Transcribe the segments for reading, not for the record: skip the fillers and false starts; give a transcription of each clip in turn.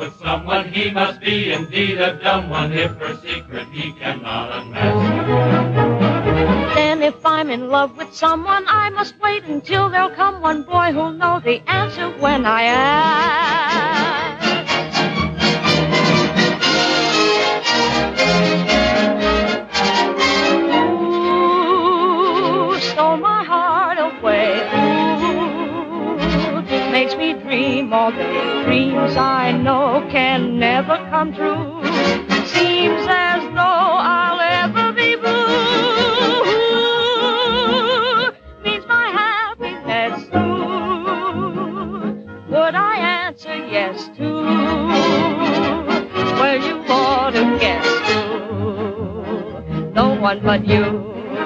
with someone, he must be indeed a dumb one if her secret he cannot unmask. Then if I'm in love with someone, I must wait until there'll come one boy who'll know the answer when I ask. Ooh, stole my heart away. Ooh, makes me dream all day. Dreams I know can never come true. Seems as though I'll ever be blue. Means my happiness too. Would I answer yes to? Well, you ought to guess too. No one but you.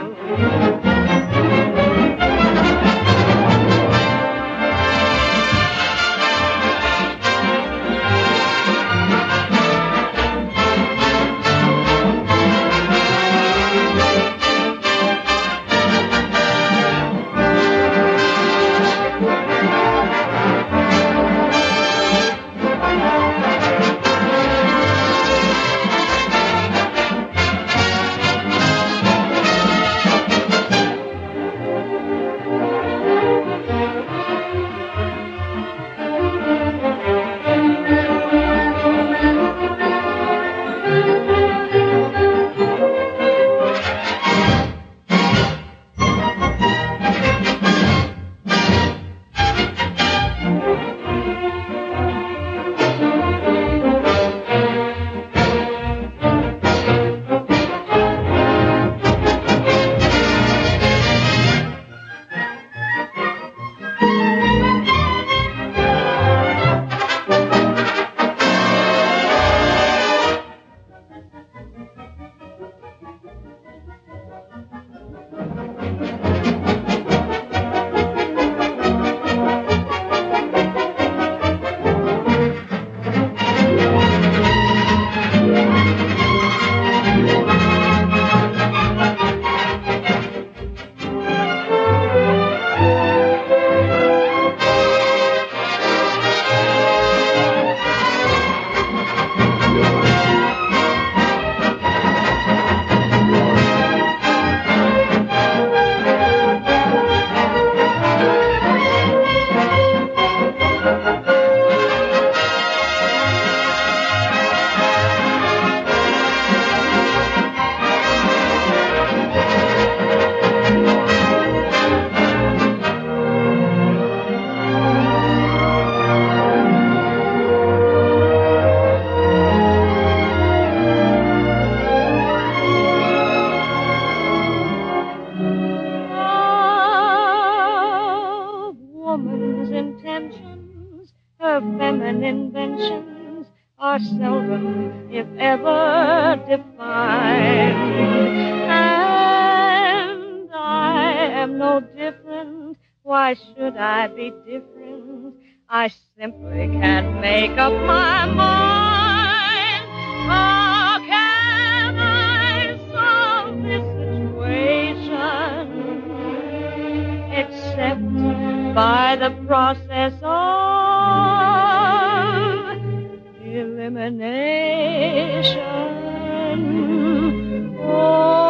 Her feminine inventions are seldom, if ever, defined. And I am no different. Why should I be different? I simply can't make up my mind. How can I solve this situation except by the process of elimination? Oh,